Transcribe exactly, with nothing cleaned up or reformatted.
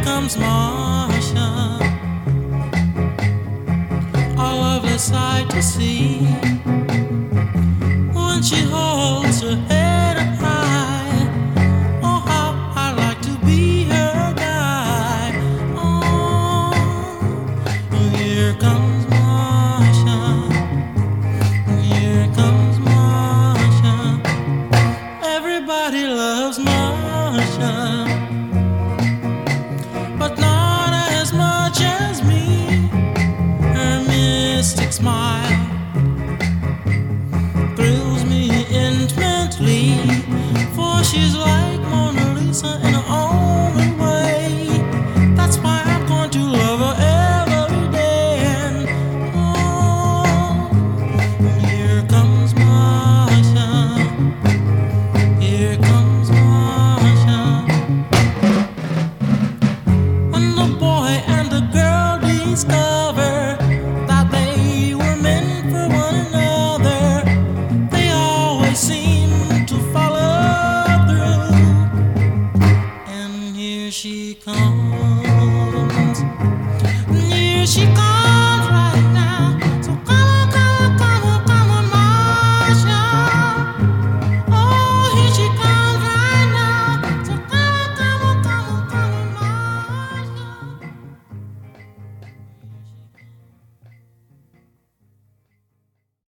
comes Marsha, a lovely sight to see. When she holds her head up high, oh how I like to be her guy. Oh, here comes Marsha, here comes Marsha. Everybody loves Marsha, but not as much as me. Her mystic smile thrills me intimately, for she's like Mona Lisa in her own way. That's why I'm going to love her every day. And oh, here comes Marsha, here comes Marsha. When the boy and the girl discover that they were meant for one another, they always seem to follow through. And here she comes.